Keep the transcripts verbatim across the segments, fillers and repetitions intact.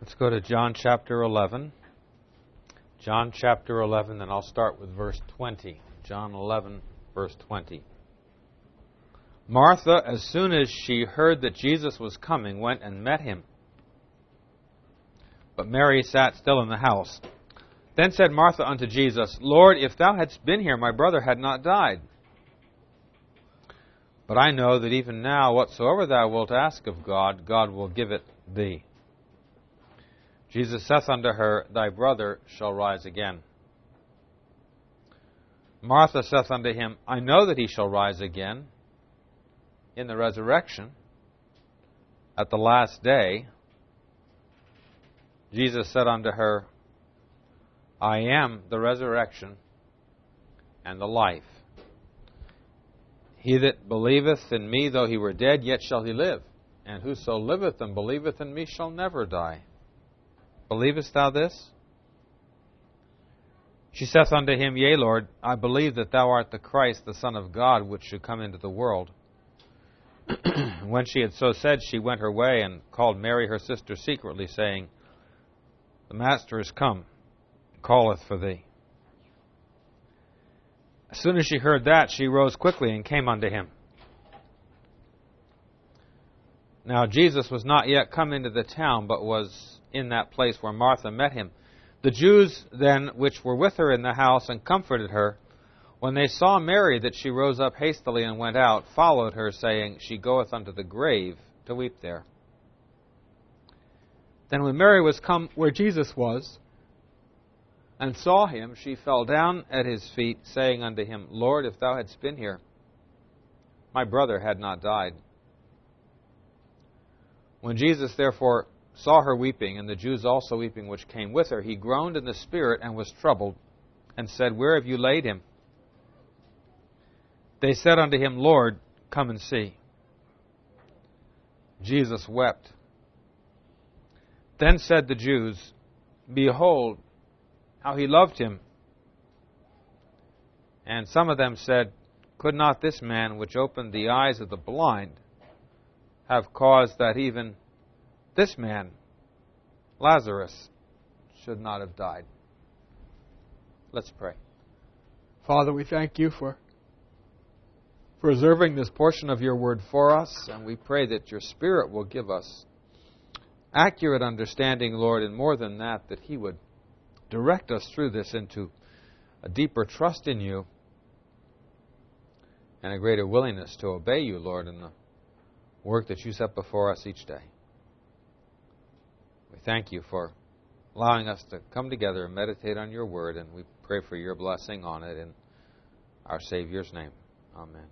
Let's go to John chapter eleven. John chapter eleven, and I'll start with verse twenty. John eleven, verse twenty. Martha, as soon as she heard that Jesus was coming, went and met him. But Mary sat still in the house. Then said Martha unto Jesus, Lord, if thou hadst been here, my brother had not died. But I know that even now, whatsoever thou wilt ask of God, God will give it thee. Jesus saith unto her, Thy brother shall rise again. Martha saith unto him, I know that he shall rise again in the resurrection at the last day. Jesus said unto her, I am the resurrection and the life. He that believeth in me, though he were dead, yet shall he live. And whoso liveth and believeth in me shall never die. Believest thou this? She saith unto him, Yea, Lord, I believe that thou art the Christ, the Son of God, which should come into the world. When she had so said, she went her way and called Mary her sister secretly, saying, The Master is come, calleth for thee. As soon as she heard that, she rose quickly and came unto him. Now Jesus was not yet come into the town, but was in that place where Martha met him. The Jews then, which were with her in the house, and comforted her, when they saw Mary, that she rose up hastily and went out, followed her, saying, She goeth unto the grave to weep there. Then when Mary was come where Jesus was, and saw him, she fell down at his feet, saying unto him, Lord, if thou hadst been here, my brother had not died. When Jesus therefore saw her weeping, and the Jews also weeping which came with her, he groaned in the spirit and was troubled, and said, Where have you laid him? They said unto him, Lord, come and see. Jesus wept. Then said the Jews, Behold, how he loved him. And some of them said, Could not this man, which opened the eyes of the blind, have caused that even this man, Lazarus, should not have died? Let's pray. Father, we thank you for preserving this portion of your word for us, and we pray that your Spirit will give us accurate understanding, Lord, and more than that, that he would direct us through this into a deeper trust in you and a greater willingness to obey you, Lord, in the work that you set before us each day. We thank you for allowing us to come together and meditate on your word, and we pray for your blessing on it in our Savior's name. Amen.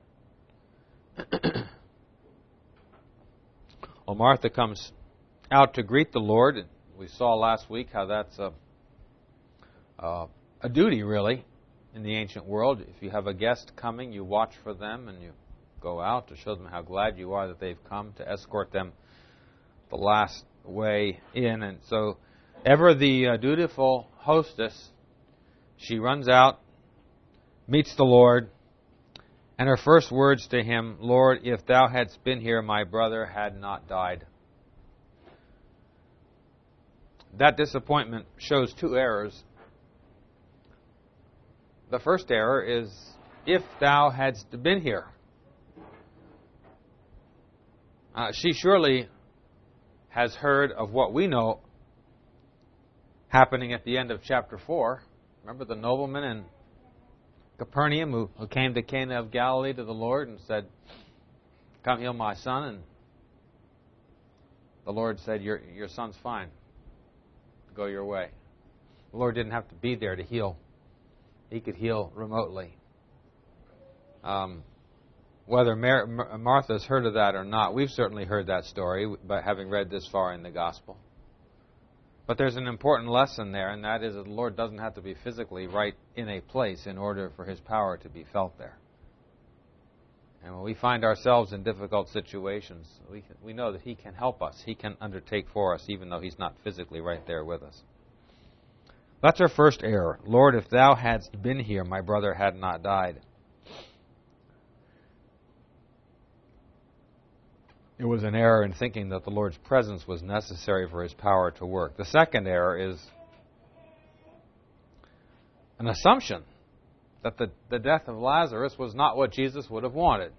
Well, Martha comes out to greet the Lord. And we saw last week how that's a, uh, a duty, really, in the ancient world. If you have a guest coming, you watch for them and you go out to show them how glad you are that they've come, to escort them the last way in. And so, ever the uh, dutiful hostess, she runs out, meets the Lord, and her first words to him, Lord, if thou hadst been here, my brother had not died. That disappointment shows two errors. The first error is, if thou hadst been here. Uh, she surely has heard of what we know happening at the end of chapter four. Remember the nobleman in Capernaum who, who came to Cana of Galilee to the Lord and said, Come heal my son. And the Lord said, Your, your son's fine. Go your way. The Lord didn't have to be there to heal. He could heal remotely. Um, whether Mar- Mar- Martha's heard of that or not, we've certainly heard that story by having read this far in the Gospel. But there's an important lesson there, and that is that the Lord doesn't have to be physically right in a place in order for His power to be felt there. And when we find ourselves in difficult situations, we can, we know that He can help us. He can undertake for us, even though He's not physically right there with us. That's our first error. Lord, if thou hadst been here, my brother had not died. it was an error in thinking that the Lord's presence was necessary for His power to work. The second error is an assumption that the, the death of Lazarus was not what Jesus would have wanted.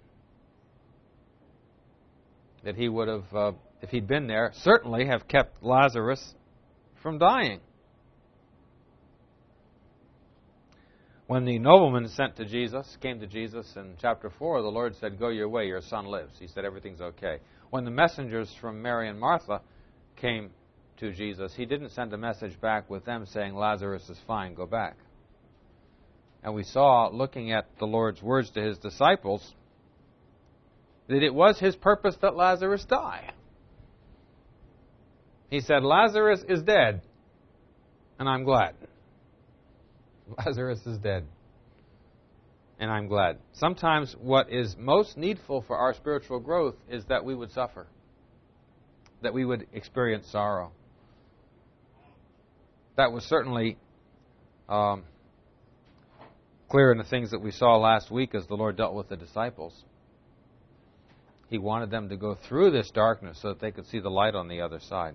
That He would have, uh, if He'd been there, certainly have kept Lazarus from dying. When the nobleman sent to Jesus, came to Jesus in chapter four, the Lord said, "Go your way, your son lives." He said, "Everything's okay." When the messengers from Mary and Martha came to Jesus, He didn't send a message back with them saying, "Lazarus is fine, go back." And we saw, looking at the Lord's words to His disciples, that it was His purpose that Lazarus die. He said, "Lazarus is dead, and I'm glad." Lazarus is dead, and I'm glad. Sometimes what is most needful for our spiritual growth is that we would suffer, that we would experience sorrow. That was certainly um, clear in the things that we saw last week as the Lord dealt with the disciples. He wanted them to go through this darkness so that they could see the light on the other side.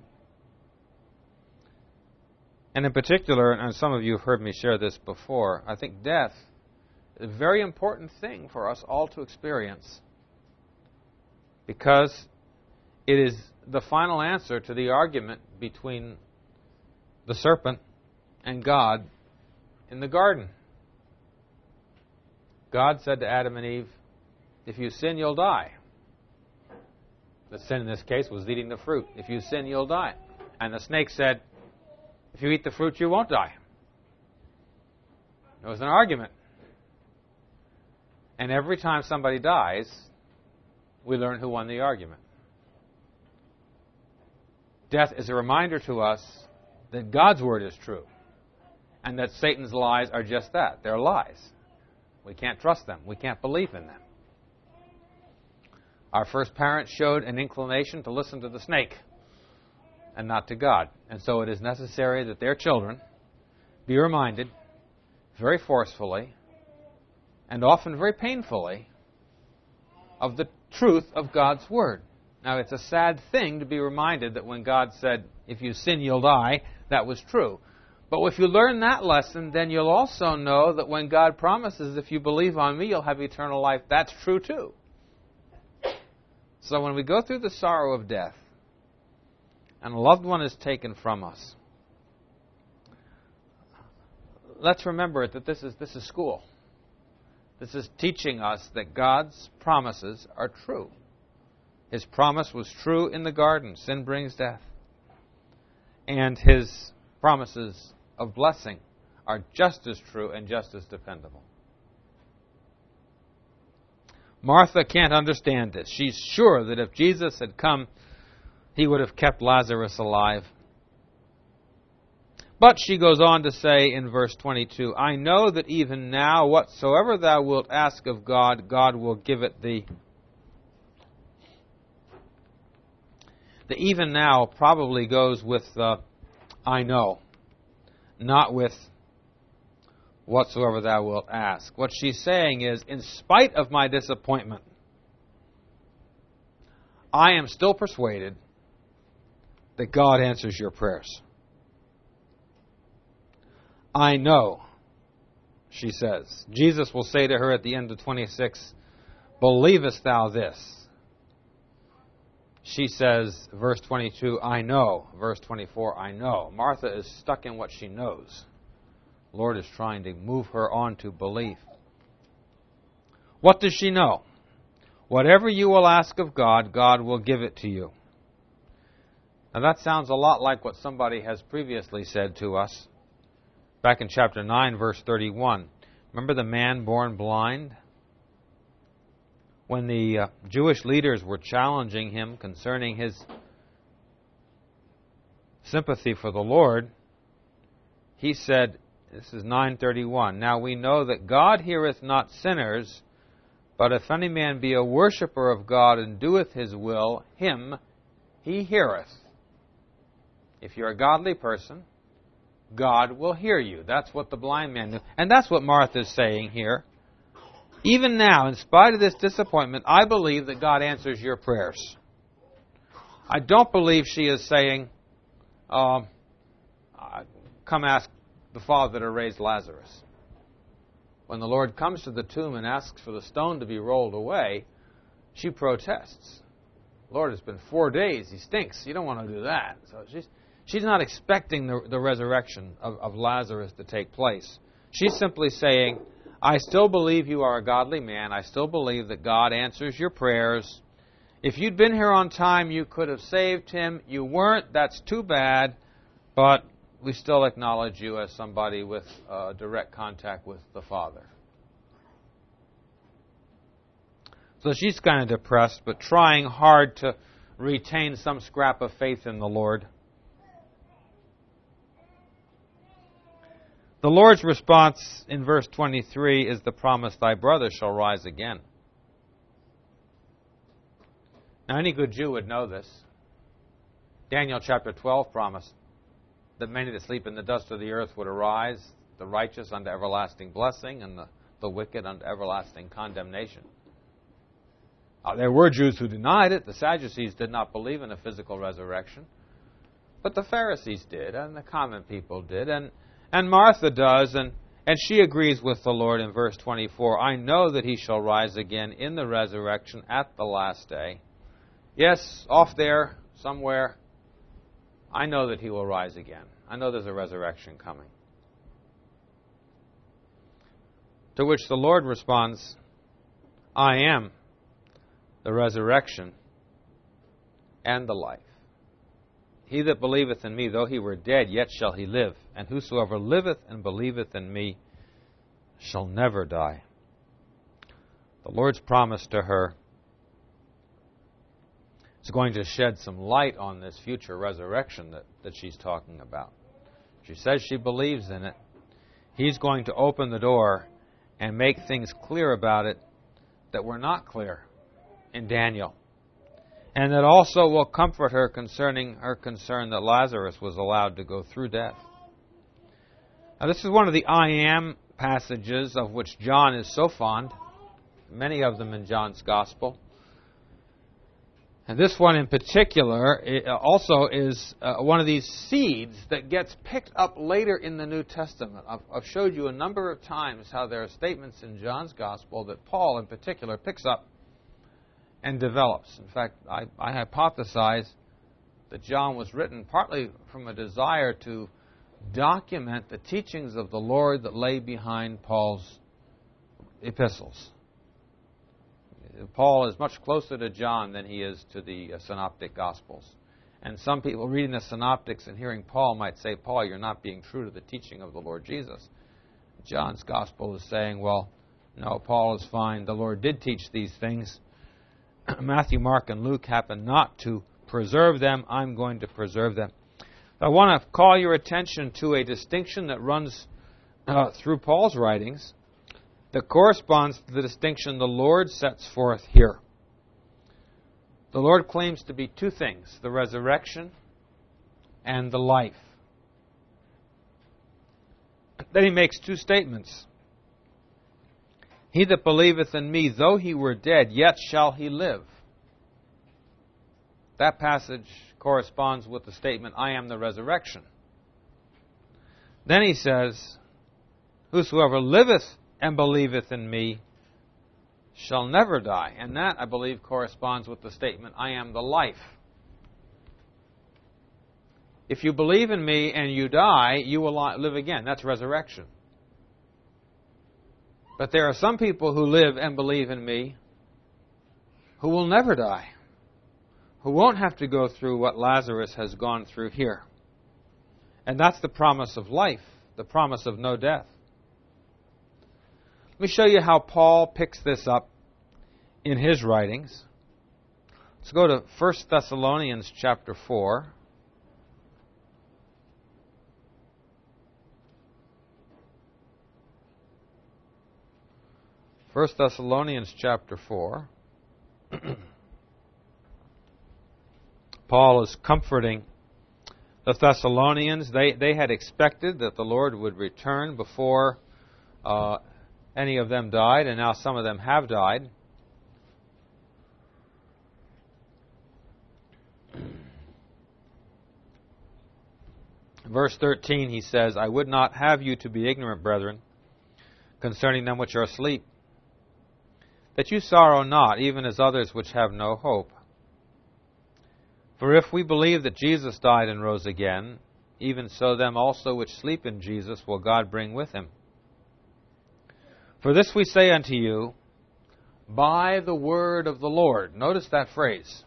And in particular, and some of you have heard me share this before, I think death is a very important thing for us all to experience, because it is the final answer to the argument between the serpent and God in the garden. God said to Adam and Eve, "If you sin, you'll die." The sin in this case was eating the fruit. "If you sin, you'll die." And the snake said, "If you eat the fruit, you won't die." It was an argument. And every time somebody dies, we learn who won the argument. Death is a reminder to us that God's word is true, and that Satan's lies are just that. They're lies. We can't trust them. We can't believe in them. Our first parents showed an inclination to listen to the snake and not to God. And so it is necessary that their children be reminded very forcefully and often very painfully of the truth of God's Word. Now, it's a sad thing to be reminded that when God said, "If you sin, you'll die," that was true. But if you learn that lesson, then you'll also know that when God promises, "If you believe on me, you'll have eternal life," that's true too. So when we go through the sorrow of death, and a loved one is taken from us, let's remember that this is this is school. This is teaching us that God's promises are true. His promise was true in the garden. Sin brings death. And His promises of blessing are just as true and just as dependable. Martha can't understand this. She's sure that if Jesus had come, He would have kept Lazarus alive. But she goes on to say in verse twenty-two, "I know that even now whatsoever thou wilt ask of God, God will give it thee." The even now probably goes with uh, "I know," not with "whatsoever thou wilt ask." What she's saying is, in spite of my disappointment, I am still persuaded that God answers your prayers. I know, she says. Jesus will say to her at the end of twenty-six, "Believest thou this?" She says, verse twenty-two, "I know." Verse twenty-four, "I know." Martha is stuck in what she knows. The Lord is trying to move her on to belief. What does she know? Whatever you will ask of God, God will give it to you. Now that sounds a lot like what somebody has previously said to us. Back in chapter nine, verse thirty-one. Remember the man born blind? When the uh, Jewish leaders were challenging him concerning his sympathy for the Lord, he said, this is nine thirty-one, "Now we know that God heareth not sinners, but if any man be a worshipper of God and doeth His will, him He heareth." If you're a godly person, God will hear you. That's what the blind man knew. And that's what Martha is saying here. Even now, in spite of this disappointment, I believe that God answers your prayers. I don't believe she is saying, um, come ask the Father to raise Lazarus. When the Lord comes to the tomb and asks for the stone to be rolled away, she protests. Lord, it's been four days. He stinks. You don't want to do that. So she's, she's not expecting the, the resurrection of, of Lazarus to take place. She's simply saying, I still believe you are a godly man. I still believe that God answers your prayers. If you'd been here on time, you could have saved him. You weren't. That's too bad. But we still acknowledge you as somebody with uh, direct contact with the Father. So she's kind of depressed, but trying hard to retain some scrap of faith in the Lord. The Lord's response in verse twenty-three is the promise, thy brother shall rise again. Now, any good Jew would know this. Daniel chapter twelve promised that many that sleep in the dust of the earth would arise, the righteous unto everlasting blessing, and the, the wicked unto everlasting condemnation. Uh, there were Jews who denied it. The Sadducees did not believe in a physical resurrection. But the Pharisees did, and the common people did, and, and Martha does, and, and she agrees with the Lord in verse twenty-four. I know that he shall rise again in the resurrection at the last day. Yes, off there, somewhere, I know that he will rise again. I know there's a resurrection coming. To which the Lord responds, I am the resurrection and the life. He that believeth in me, though he were dead, yet shall he live. And whosoever liveth and believeth in me shall never die. The Lord's promise to her is going to shed some light on this future resurrection that, that she's talking about. She says she believes in it. He's going to open the door and make things clear about it that were not clear in Daniel. And that also will comfort her concerning her concern that Lazarus was allowed to go through death. Now, this is one of the I am passages of which John is so fond, many of them in John's Gospel. And this one in particular also is uh, one of these seeds that gets picked up later in the New Testament. I've, I've showed you a number of times how there are statements in John's Gospel that Paul in particular picks up and develops. In fact, I, I hypothesize that John was written partly from a desire to document the teachings of the Lord that lay behind Paul's epistles. Paul is much closer to John than he is to the uh, Synoptic Gospels. And some people reading the Synoptics and hearing Paul might say, Paul, you're not being true to the teaching of the Lord Jesus. John's Gospel is saying, well, no, Paul is fine. The Lord did teach these things. Matthew, Mark, and Luke happen not to preserve them. I'm going to preserve them. I want to call your attention to a distinction that runs uh, through Paul's writings that corresponds to the distinction the Lord sets forth here. The Lord claims to be two things, the resurrection and the life. Then he makes two statements. He that believeth in me, though he were dead, yet shall he live. That passage corresponds with the statement, I am the resurrection. Then he says, whosoever liveth and believeth in me shall never die. And that, I believe, corresponds with the statement, I am the life. If you believe in me and you die, you will live again. That's resurrection. But there are some people who live and believe in me who will never die, who won't have to go through what Lazarus has gone through here. And that's the promise of life, the promise of no death. Let me show you how Paul picks this up in his writings. Let's go to First Thessalonians chapter four. First Thessalonians chapter four. Paul is comforting the Thessalonians. They, they had expected that the Lord would return before uh, any of them died, and now some of them have died. Verse thirteen, he says, I would not have you to be ignorant, brethren, concerning them which are asleep, that you sorrow not, even as others which have no hope. For if we believe that Jesus died and rose again, even so them also which sleep in Jesus will God bring with him. For this we say unto you, by the word of the Lord. Notice that phrase.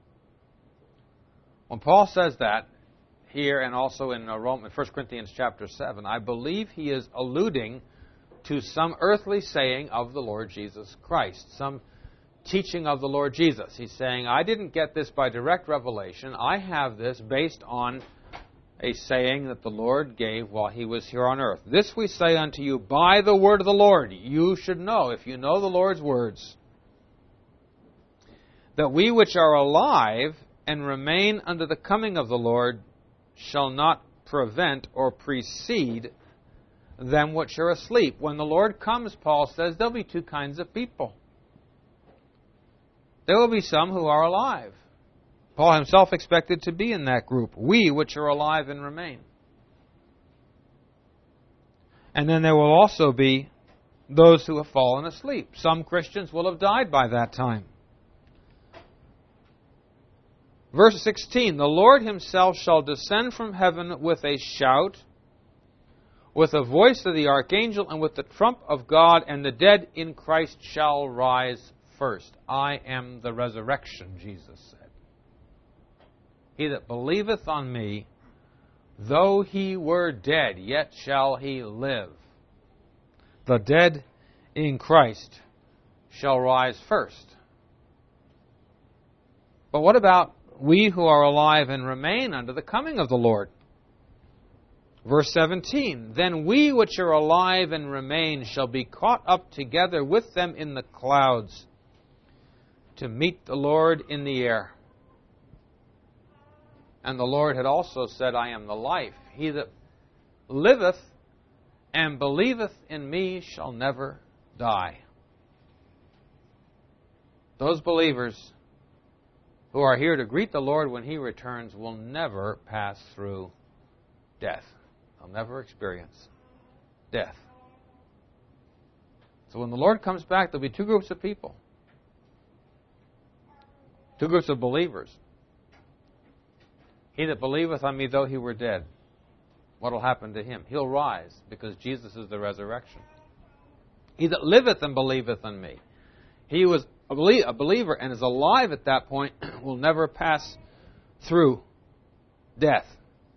When Paul says that, here and also in Roman, First Corinthians chapter seven, I believe he is alluding to some earthly saying of the Lord Jesus Christ, some teaching of the Lord Jesus. He's saying, I didn't get this by direct revelation. I have this based on a saying that the Lord gave while he was here on earth. This we say unto you by the word of the Lord. You should know, if you know the Lord's words, that we which are alive and remain unto the coming of the Lord shall not prevent or precede them which are asleep. When the Lord comes, Paul says, there'll be two kinds of people. There will be some who are alive. Paul himself expected to be in that group. We which are alive and remain. And then there will also be those who have fallen asleep. Some Christians will have died by that time. Verse sixteen, the Lord himself shall descend from heaven with a shout, with the voice of the archangel, and with the trump of God, and the dead in Christ shall rise first. I am the resurrection, Jesus said. He that believeth on me, though he were dead, yet shall he live. The dead in Christ shall rise first. But what about we who are alive and remain unto the coming of the Lord? Verse seventeen, then we which are alive and remain shall be caught up together with them in the clouds to meet the Lord in the air. And the Lord had also said, I am the life. He that liveth and believeth in me shall never die. Those believers who are here to greet the Lord when he returns will never pass through death. They'll never experience death. So when the Lord comes back, there'll be two groups of people. Two groups of believers. He that believeth on me, though he were dead. What will happen to him? He'll rise, because Jesus is the resurrection. He that liveth and believeth on me. He who is a believer and is alive at that point will never pass through death.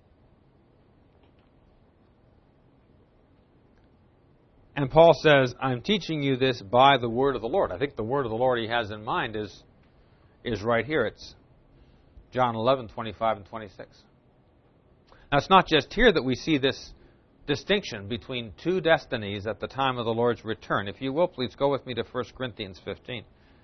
And Paul says, I'm teaching you this by the word of the Lord. I think the word of the Lord he has in mind is, is right here. It's John eleven, twenty-five and twenty-six. Now, it's not just here that we see this distinction between two destinies at the time of the Lord's return. If you will, please go with me to First Corinthians fifteen.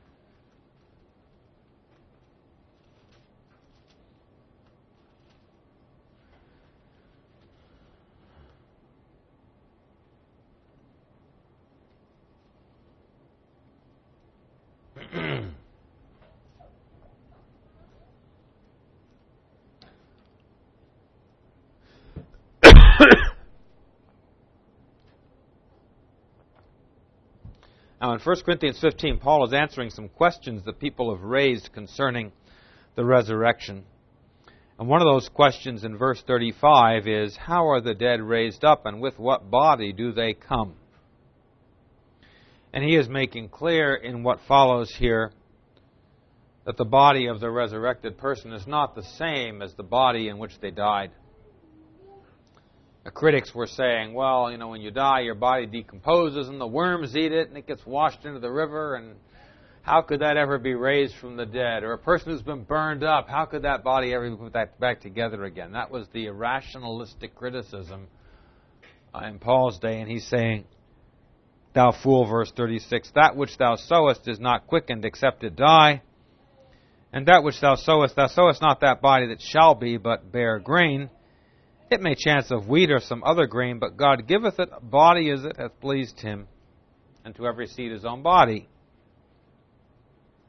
Now, in First Corinthians fifteen, Paul is answering some questions that people have raised concerning the resurrection. And one of those questions in verse thirty-five is, how are the dead raised up, and with what body do they come? And he is making clear in what follows here that the body of the resurrected person is not the same as the body in which they died. The critics were saying, well, you know, when you die, your body decomposes and the worms eat it and it gets washed into the river, and how could that ever be raised from the dead? Or a person who's been burned up, how could that body ever be put that back together again? That was the irrationalistic criticism uh, in Paul's day, and he's saying, thou fool, verse thirty-six, that which thou sowest is not quickened except it die, and that which thou sowest, thou sowest not that body that shall be, but bear grain. It may chance of wheat or some other grain, but God giveth it body as it hath pleased him, and to every seed his own body.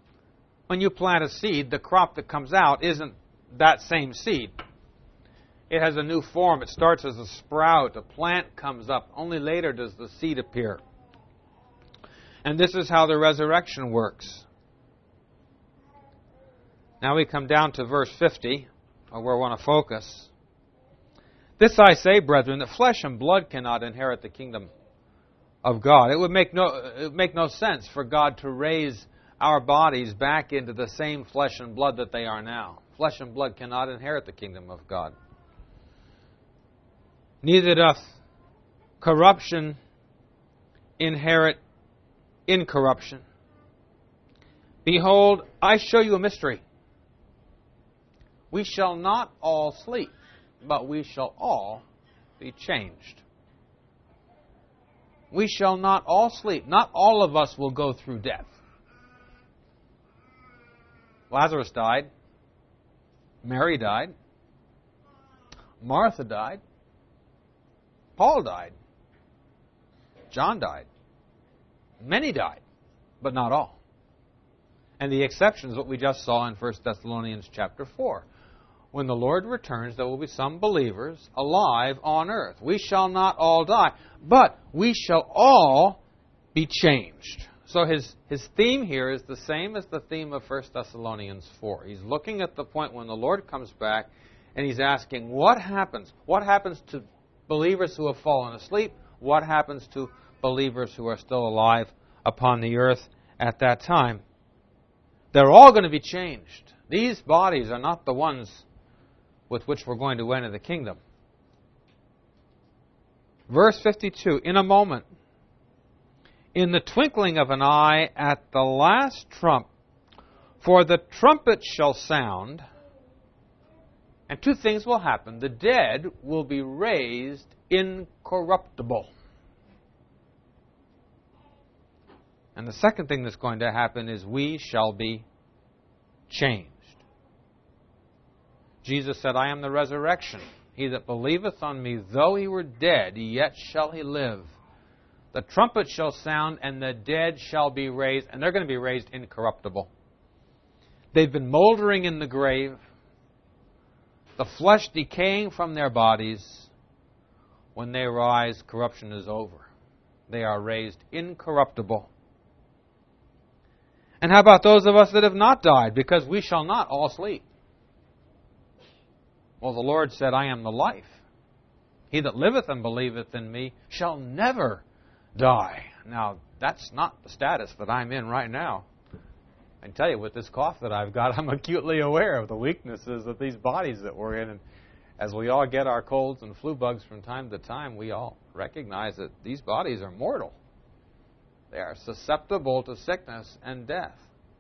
When you plant a seed, the crop that comes out isn't that same seed. it has a new form. It starts as a sprout. A plant comes up. Only later does the seed appear. And this is how the resurrection works. Now we come down to verse fifty, or where I want to focus. This I say, brethren, that flesh and blood cannot inherit the kingdom of God. It would make no, it would make no sense for God to raise our bodies back into the same flesh and blood that they are now. Flesh and blood cannot inherit the kingdom of God. Neither doth corruption inherit incorruption. Behold, I show you a mystery. We shall not all sleep, but we shall all be changed. We shall not all sleep. Not all of us will go through death. Lazarus died. Mary died. Martha died. Paul died. John died. Many died, but not all. And the exception is what we just saw in First Thessalonians chapter four. When the Lord returns, there will be some believers alive on earth. We shall not all die, but we shall all be changed. So his, his theme here is the same as the theme of First Thessalonians four. He's looking at the point when the Lord comes back, and he's asking, what happens? What happens to believers who have fallen asleep? What happens to believers who are still alive upon the earth at that time? They're all going to be changed. These bodies are not the ones with which we're going to enter the kingdom. Verse fifty-two, in a moment, in the twinkling of an eye, at the last trump, for the trumpet shall sound, and two things will happen. The dead will be raised incorruptible. And the second thing that's going to happen is we shall be changed. Jesus said, I am the resurrection. He that believeth on me, though he were dead, yet shall he live. The trumpet shall sound, and the dead shall be raised, and they're going to be raised incorruptible. They've been moldering in the grave, the flesh decaying from their bodies. When they rise, corruption is over. They are raised incorruptible. And how about those of us that have not died? Because we shall not all sleep. Well, the Lord said, I am the life. He that liveth and believeth in me shall never die. Now, that's not the status that I'm in right now. I can tell you, with this cough that I've got, I'm acutely aware of the weaknesses of these bodies that we're in. And as we all get our colds and flu bugs from time to time, we all recognize that these bodies are mortal. They are susceptible to sickness and death.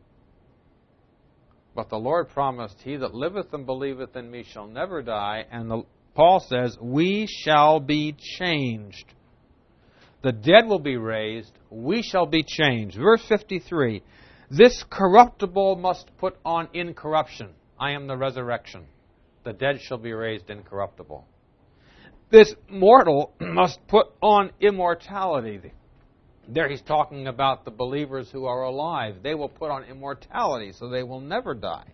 But the Lord promised, he that liveth and believeth in me shall never die. And the, Paul says, we shall be changed. The dead will be raised. We shall be changed. Verse fifty-three, this corruptible must put on incorruption. I am the resurrection. The dead shall be raised incorruptible. This mortal must put on immortality. There he's talking about the believers who are alive. They will put on immortality, so they will never die.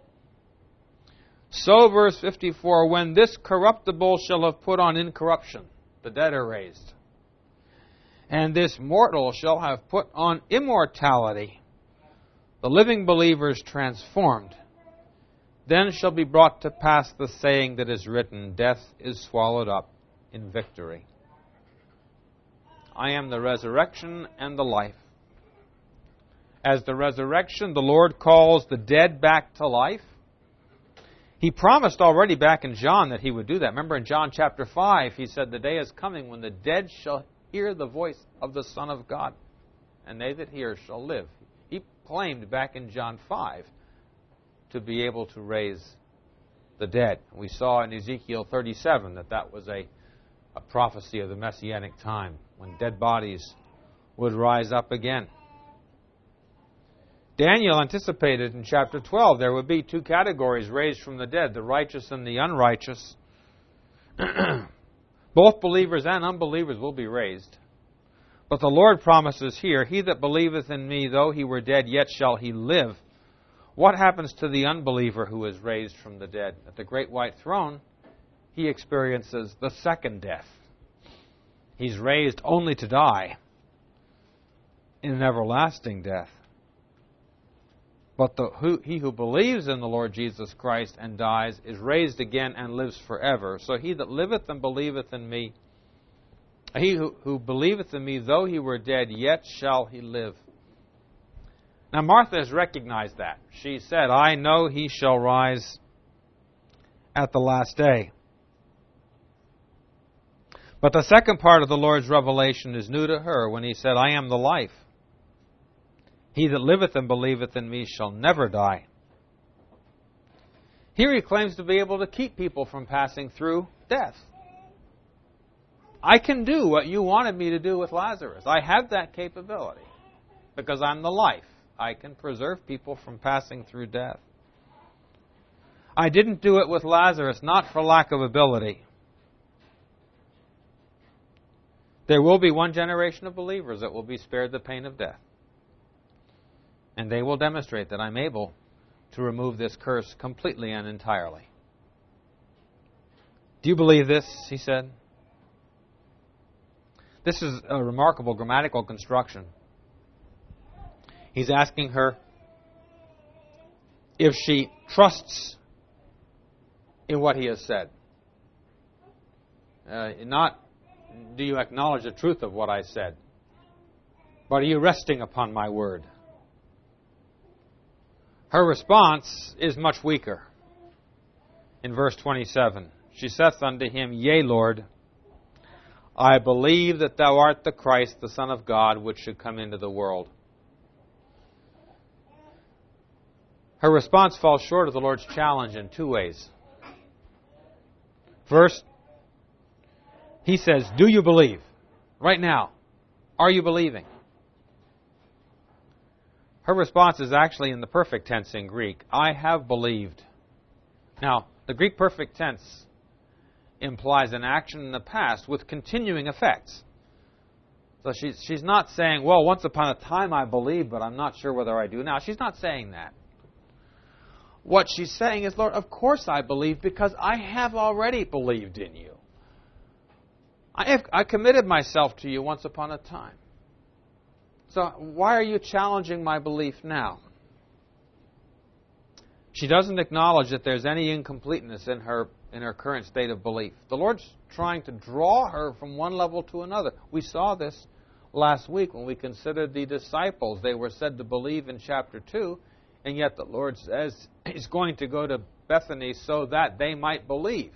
So, verse fifty-four, when this corruptible shall have put on incorruption, the dead are raised, and this mortal shall have put on immortality, the living believers transformed, then shall be brought to pass the saying that is written, death is swallowed up in victory. I am the resurrection and the life. As the resurrection, the Lord calls the dead back to life. He promised already back in John that he would do that. Remember in John chapter five, he said, the day is coming when the dead shall hear the voice of the Son of God, and they that hear shall live. He claimed back in John five to be able to raise the dead. We saw in Ezekiel thirty-seven that that was a, a prophecy of the Messianic time, when dead bodies would rise up again. Daniel anticipated in chapter twelve there would be two categories raised from the dead, the righteous and the unrighteous. Both believers and unbelievers will be raised. But the Lord promises here, he that believeth in me, though he were dead, yet shall he live. What happens to the unbeliever who is raised from the dead? At the great white throne, he experiences the second death. He's raised only to die in an everlasting death. But the, who, he who believes in the Lord Jesus Christ and dies is raised again and lives forever. So he that liveth and believeth in me, he who, who believeth in me, though he were dead, yet shall he live. Now Martha has recognized that. She said, I know he shall rise at the last day. But the second part of the Lord's revelation is new to her when he said, I am the life. He that liveth and believeth in me shall never die. Here he claims to be able to keep people from passing through death. I can do what you wanted me to do with Lazarus. I have that capability because I'm the life. I can preserve people from passing through death. I didn't do it with Lazarus, not for lack of ability. There will be one generation of believers that will be spared the pain of death. And they will demonstrate that I'm able to remove this curse completely and entirely. Do you believe this? He said. This is a remarkable grammatical construction. He's asking her if she trusts in what he has said. Uh, not, do you acknowledge the truth of what I said? But are you resting upon my word? Her response is much weaker. In verse twenty-seven, she saith unto him, Yea, Lord, I believe that thou art the Christ, the Son of God, which should come into the world. Her response falls short of the Lord's challenge in two ways. First, he says, do you believe? Right now, are you believing? Her response is actually in the perfect tense in Greek. I have believed. Now, the Greek perfect tense implies an action in the past with continuing effects. So she's, she's not saying, well, once upon a time I believed, but I'm not sure whether I do now. She's not saying that. What she's saying is, Lord, of course I believe because I have already believed in you. I have I committed myself to you once upon a time. So why are you challenging my belief now? She doesn't acknowledge that there's any incompleteness in her in her current state of belief. The Lord's trying to draw her from one level to another. We saw this last week when we considered the disciples. They were said to believe in chapter two, and yet the Lord says He's going to go to Bethany so that they might believe.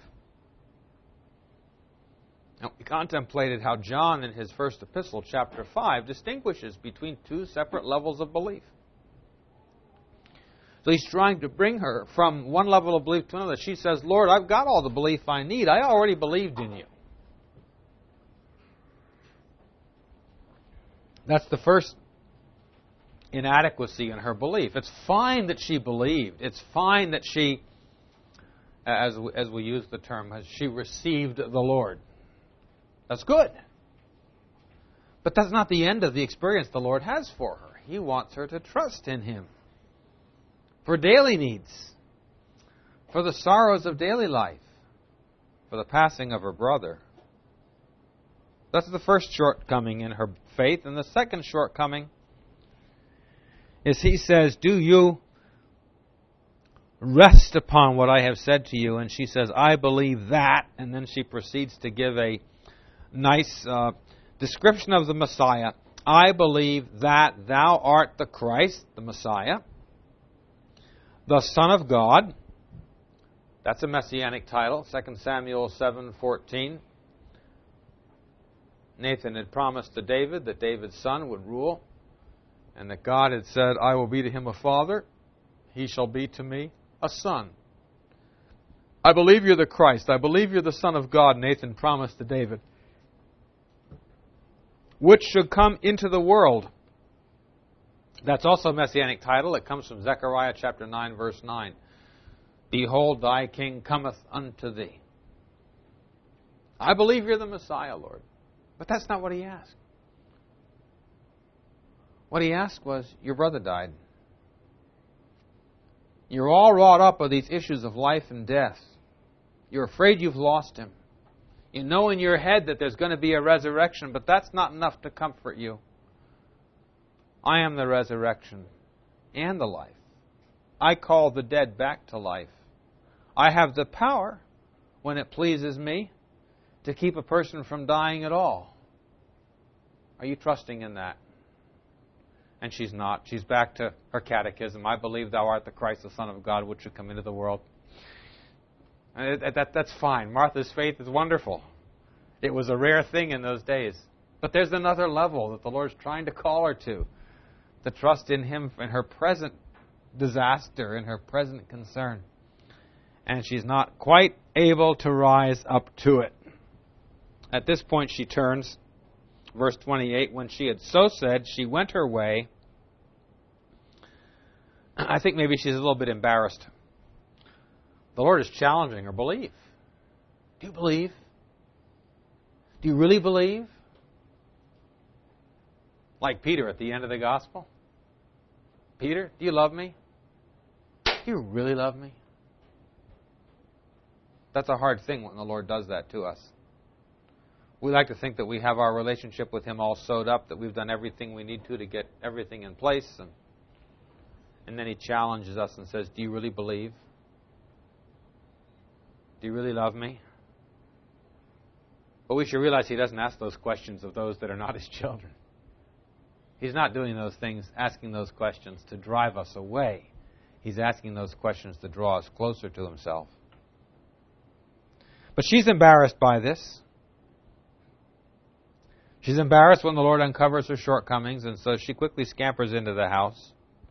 Now, we contemplated how John in his first epistle, chapter five, distinguishes between two separate levels of belief. So he's trying to bring her from one level of belief to another. She says, Lord, I've got all the belief I need. I already believed in you. That's the first inadequacy in her belief. It's fine that she believed. It's fine that she, as, as we use the term, she received the Lord. That's good. But that's not the end of the experience the Lord has for her. He wants her to trust in Him for daily needs, for the sorrows of daily life, for the passing of her brother. That's the first shortcoming in her faith. And the second shortcoming is he says, do you rest upon what I have said to you? And she says, I believe that. And then she proceeds to give a nice uh, description of the Messiah. I believe that thou art the Christ, the Messiah, the Son of God. That's a messianic title, Second Samuel seven fourteen. Nathan had promised to David that David's son would rule, and that God had said, I will be to him a father, he shall be to me a son. I believe you're the Christ. I believe you're the Son of God, Nathan promised to David, which should come into the world. That's also a messianic title. It comes from Zechariah chapter nine, verse nine. Behold, thy king cometh unto thee. I believe you're the Messiah, Lord. But that's not what he asked. What he asked was, your brother died. You're all wrought up with these issues of life and death. You're afraid you've lost Him. You know in your head that there's going to be a resurrection, but that's not enough to comfort you. I am the resurrection and the life. I call the dead back to life. I have the power, when it pleases me, to keep a person from dying at all. Are you trusting in that? And she's not. She's back to her catechism. I believe thou art the Christ, the Son of God, which should come into the world. And it, that, that's fine. Martha's faith is wonderful. It was a rare thing in those days. But there's another level that the Lord's trying to call her to. To trust in Him in her present disaster, in her present concern. And she's not quite able to rise up to it. At this point she turns. Verse twenty-eight, when she had so said, she went her way. I think maybe she's a little bit embarrassed. The Lord is challenging her. Believe. Do you believe? Do you really believe? Like Peter at the end of the gospel. Peter, do you love me? Do you really love me? That's a hard thing when the Lord does that to us. We like to think that we have our relationship with Him all sewed up, that we've done everything we need to to get everything in place. And, and then He challenges us and says, do you really believe? Do you really love me? But we should realize He doesn't ask those questions of those that are not His children. He's not doing those things, asking those questions to drive us away. He's asking those questions to draw us closer to Himself. But she's embarrassed by this. She's embarrassed when the Lord uncovers her shortcomings, and so she quickly scampers into the house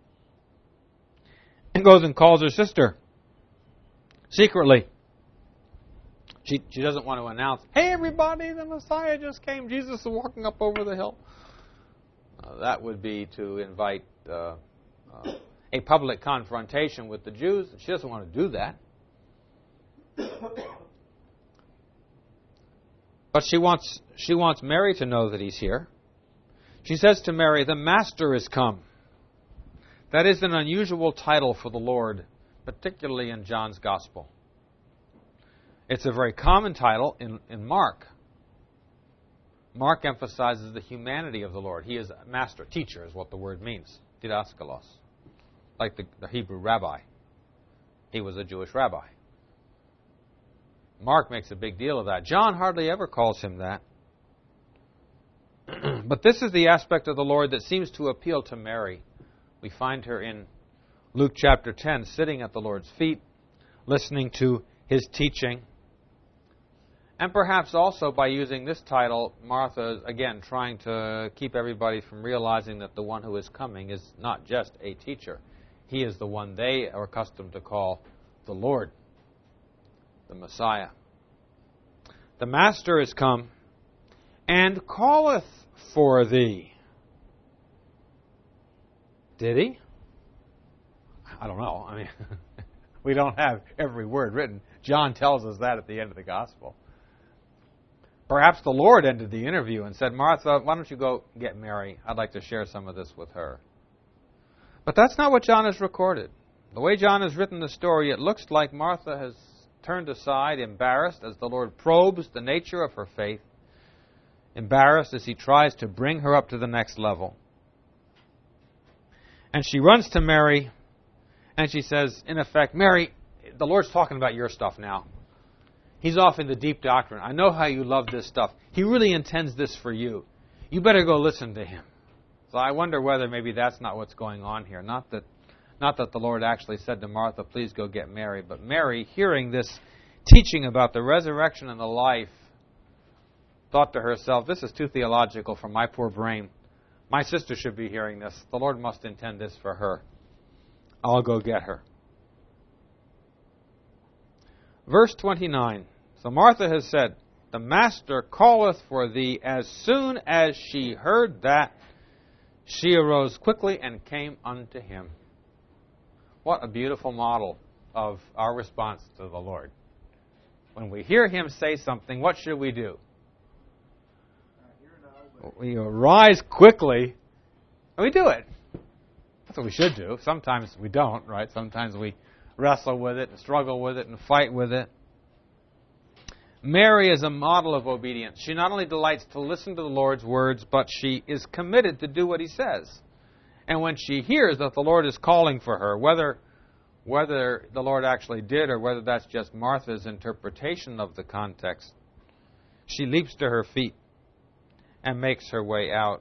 and goes and calls her sister secretly. She she doesn't want to announce, hey everybody, the Messiah just came. Jesus is walking up over the hill. Uh, that would be to invite uh, uh, a public confrontation with the Jews. She doesn't want to do that. But she wants she wants Mary to know that He's here. She says to Mary, the Master is come. That is an unusual title for the Lord, particularly in John's Gospel. It's a very common title in, in Mark. Mark emphasizes the humanity of the Lord. He is a master, teacher is what the word means. Didaskalos. Like the, the Hebrew rabbi. He was a Jewish rabbi. Mark makes a big deal of that. John hardly ever calls Him that. But this is the aspect of the Lord that seems to appeal to Mary. We find her in Luke chapter ten, sitting at the Lord's feet, listening to His teaching. And perhaps also by using this title, Martha, again, trying to keep everybody from realizing that the one who is coming is not just a teacher. He is the one they are accustomed to call the Lord, the Messiah. The Master is come and calleth for thee. Did He? I don't know. I mean, we don't have every word written. John tells us that at the end of the Gospel. Perhaps the Lord ended the interview and said, Martha, why don't you go get Mary? I'd like to share some of this with her. But that's not what John has recorded. The way John has written the story, it looks like Martha has turned aside, embarrassed, as the Lord probes the nature of her faith, embarrassed as He tries to bring her up to the next level. And she runs to Mary, and she says, in effect, Mary, the Lord's talking about your stuff now. He's off in the deep doctrine. I know how you love this stuff. He really intends this for you. You better go listen to Him. So I wonder whether maybe that's not what's going on here. Not that Not that the Lord actually said to Martha, please go get Mary. But Mary, hearing this teaching about the resurrection and the life, thought to herself, this is too theological for my poor brain. My sister should be hearing this. The Lord must intend this for her. I'll go get her. Verse twenty-nine. So Martha has said, the Master calleth for thee. As soon as she heard that, she arose quickly and came unto Him. What a beautiful model of our response to the Lord. When we hear Him say something, what should we do? We arise quickly, and we do it. That's what we should do. Sometimes we don't, right? Sometimes we wrestle with it and struggle with it and fight with it. Mary is a model of obedience. She not only delights to listen to the Lord's words, but she is committed to do what He says. And when she hears that the Lord is calling for her, whether whether the Lord actually did or whether that's just Martha's interpretation of the context, she leaps to her feet and makes her way out.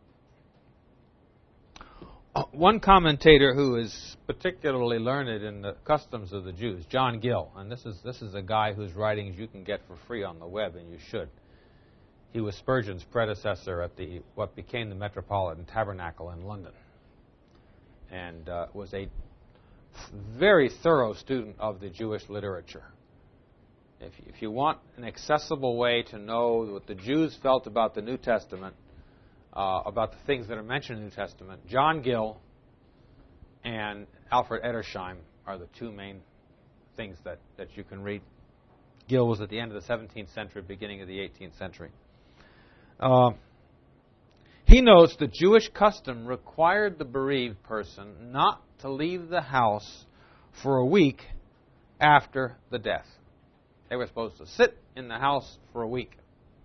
One commentator who is particularly learned in the customs of the Jews, John Gill, and this is this is a guy whose writings you can get for free on the web, and you should. He was Spurgeon's predecessor at the what became the Metropolitan Tabernacle in London, and uh, was a very thorough student of the Jewish literature. If, if you want an accessible way to know what the Jews felt about the New Testament, uh, about the things that are mentioned in the New Testament, John Gill and Alfred Edersheim are the two main things that, that you can read. Gill was at the end of the seventeenth century, beginning of the eighteenth century. Uh, he notes that Jewish custom required the bereaved person not to leave the house for a week after the death. They were supposed to sit in the house for a week.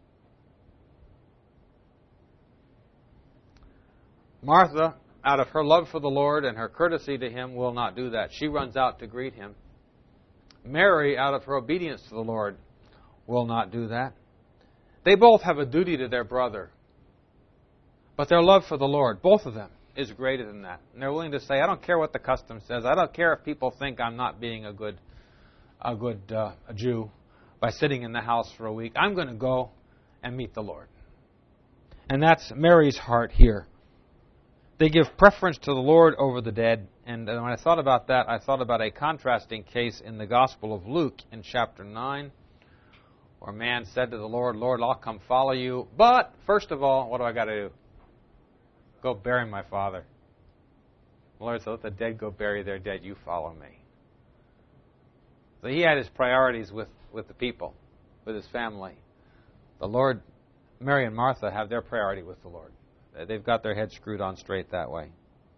Martha, out of her love for the Lord and her courtesy to Him, will not do that. She runs out to greet Him. Mary, out of her obedience to the Lord, will not do that. They both have a duty to their brother. But their love for the Lord, both of them, is greater than that. And they're willing to say, I don't care what the custom says. I don't care if people think I'm not being a good a good uh, a Jew by sitting in the house for a week. I'm going to go and meet the Lord. And that's Mary's heart here. They give preference to the Lord over the dead. And when I thought about that, I thought about a contrasting case in the Gospel of Luke in chapter nine, where a man said to the Lord, Lord, I'll come follow you. But, first of all, what do I got to do? Go bury my father. The Lord said, let the dead go bury their dead. You follow me. So he had his priorities with, with the people, with his family. The Lord, Mary and Martha have their priority with the Lord. They've got their heads screwed on straight that way.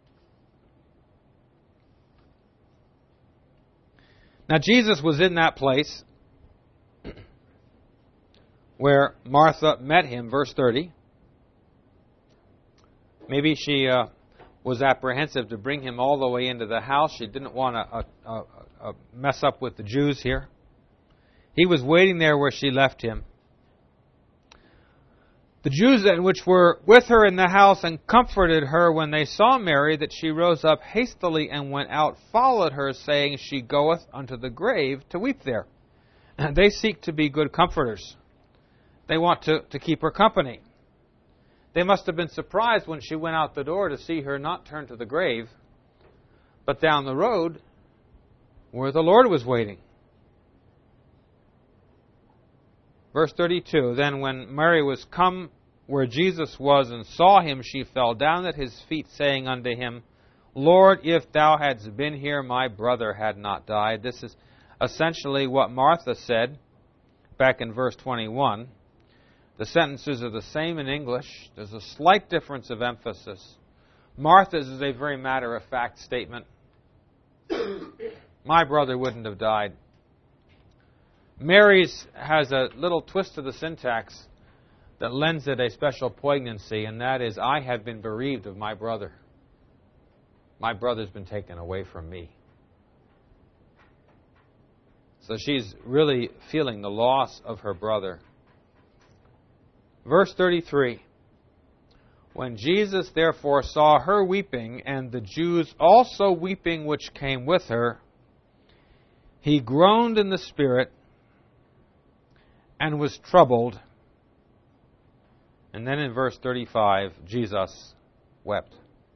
Now, Jesus was in that place where Martha met Him, verse thirty. Maybe she uh, was apprehensive to bring Him all the way into the house. She didn't want to uh, uh, uh, mess up with the Jews here. He was waiting there where she left Him. The Jews then which were with her in the house and comforted her when they saw Mary, that she rose up hastily and went out, followed her, saying, She goeth unto the grave to weep there. And they seek to be good comforters. They want to, to keep her company. They must have been surprised when she went out the door to see her not turn to the grave, but down the road where the Lord was waiting. Verse thirty-two, Then when Mary was come where Jesus was and saw Him, she fell down at His feet, saying unto Him, Lord, if Thou hadst been here, my brother had not died. This is essentially what Martha said back in verse twenty-one. The sentences are the same in English. There's a slight difference of emphasis. Martha's is a very matter-of-fact statement. My brother wouldn't have died. Mary's has a little twist to the syntax that lends it a special poignancy, and that is, I have been bereaved of my brother. My brother's been taken away from me. So she's really feeling the loss of her brother. Verse thirty-three, When Jesus therefore saw her weeping, and the Jews also weeping which came with her, He groaned in the spirit, and was troubled. And then in verse thirty-five, Jesus wept.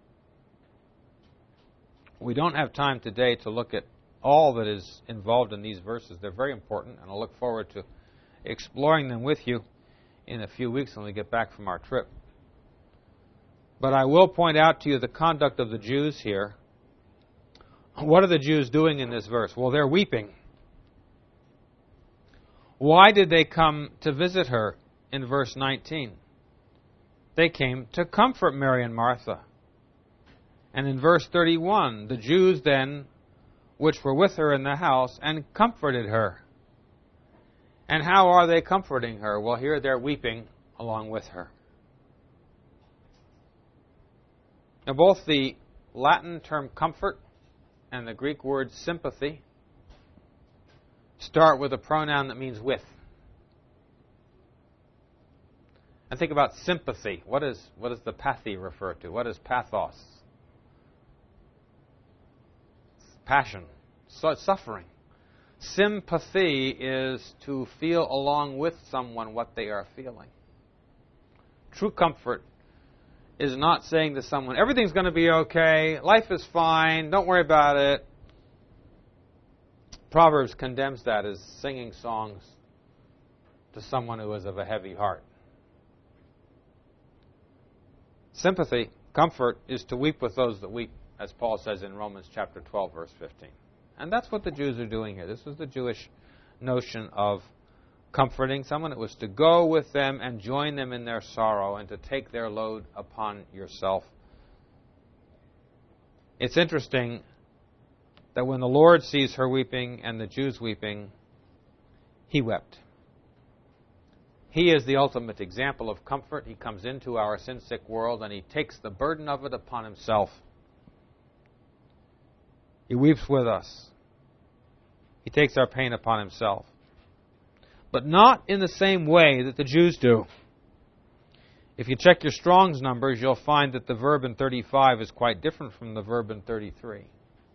We don't have time today to look at all that is involved in these verses. They're very important, and I'll look forward to exploring them with you in a few weeks when we get back from our trip. But I will point out to you the conduct of the Jews here. What are the Jews doing in this verse? Well, they're weeping. Why did they come to visit her in verse nineteen? They came to comfort Mary and Martha. And in verse thirty-one, the Jews then, which were with her in the house, and comforted her. And how are they comforting her? Well, here they're weeping along with her. Now, both the Latin term comfort and the Greek word sympathy start with a pronoun that means with. And think about sympathy. What is, what does the pathy refer to? What is pathos? Passion. So suffering. Sympathy is to feel along with someone what they are feeling. True comfort is not saying to someone, everything's going to be okay, life is fine, don't worry about it. Proverbs condemns that as singing songs to someone who is of a heavy heart. Sympathy, comfort, is to weep with those that weep, as Paul says in Romans chapter twelve, verse fifteen. And that's what the Jews are doing here. This was the Jewish notion of comforting someone. It was to go with them and join them in their sorrow and to take their load upon yourself. It's interesting that when the Lord sees her weeping and the Jews weeping, He wept. He is the ultimate example of comfort. He comes into our sin-sick world and He takes the burden of it upon Himself. He weeps with us. He takes our pain upon Himself. But not in the same way that the Jews do. If you check your Strong's numbers, you'll find that the verb in thirty-five is quite different from the verb in thirty-three.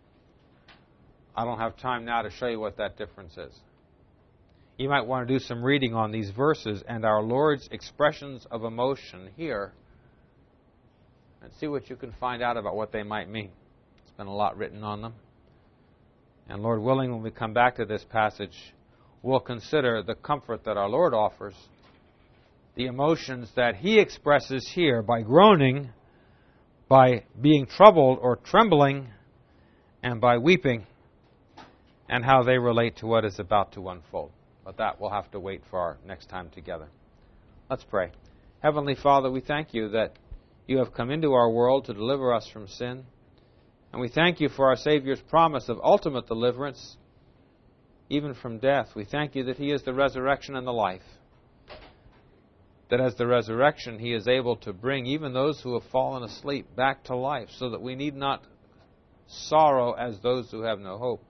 I don't have time now to show you what that difference is. You might want to do some reading on these verses and our Lord's expressions of emotion here and see what you can find out about what they might mean. There's been a lot written on them. And Lord willing, when we come back to this passage, we'll consider the comfort that our Lord offers, the emotions that He expresses here by groaning, by being troubled or trembling, and by weeping, and how they relate to what is about to unfold. But that we'll have to wait for our next time together. Let's pray. Heavenly Father, we thank You that You have come into our world to deliver us from sin. And we thank You for our Savior's promise of ultimate deliverance, even from death. We thank You that He is the resurrection and the life. That as the resurrection, He is able to bring even those who have fallen asleep back to life, so that we need not sorrow as those who have no hope.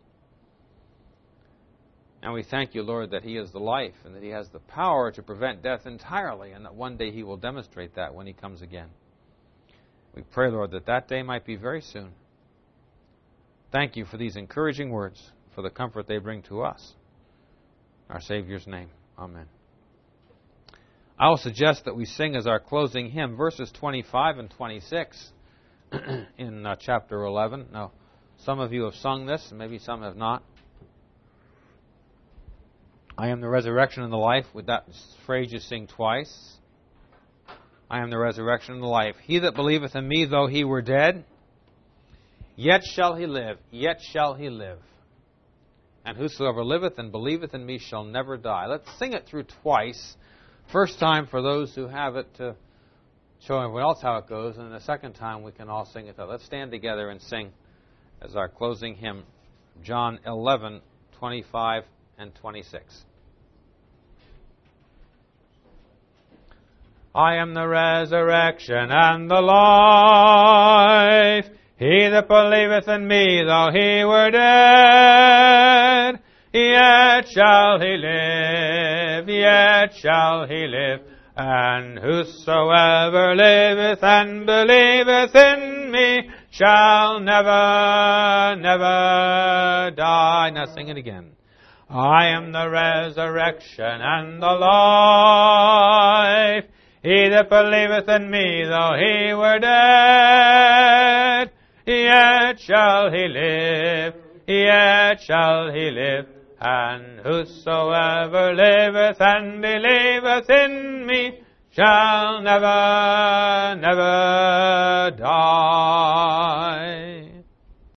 And we thank You, Lord, that He is the life and that He has the power to prevent death entirely, and that one day He will demonstrate that when He comes again. We pray, Lord, that that day might be very soon. Thank You for these encouraging words, for the comfort they bring to us. In our Savior's name, amen. I will suggest that we sing as our closing hymn verses twenty-five and twenty-six in uh, chapter eleven. Now, some of you have sung this, and maybe some have not. I am the resurrection and the life. With that phrase you sing twice. I am the resurrection and the life. He that believeth in Me, though he were dead, yet shall he live, yet shall he live. And whosoever liveth and believeth in Me shall never die. Let's sing it through twice. First time for those who have it to show everyone else how it goes, and the second time we can all sing it. Let's stand together and sing as our closing hymn, John eleven, twenty-five and twenty-six. I am the resurrection and the life. He that believeth in Me, though he were dead, yet shall he live, yet shall he live. And whosoever liveth and believeth in Me shall never, never die. Now sing it again. I am the resurrection and the life. He that believeth in Me, though he were dead, yet shall he live, yet shall he live. And whosoever liveth and believeth in Me shall never, never die.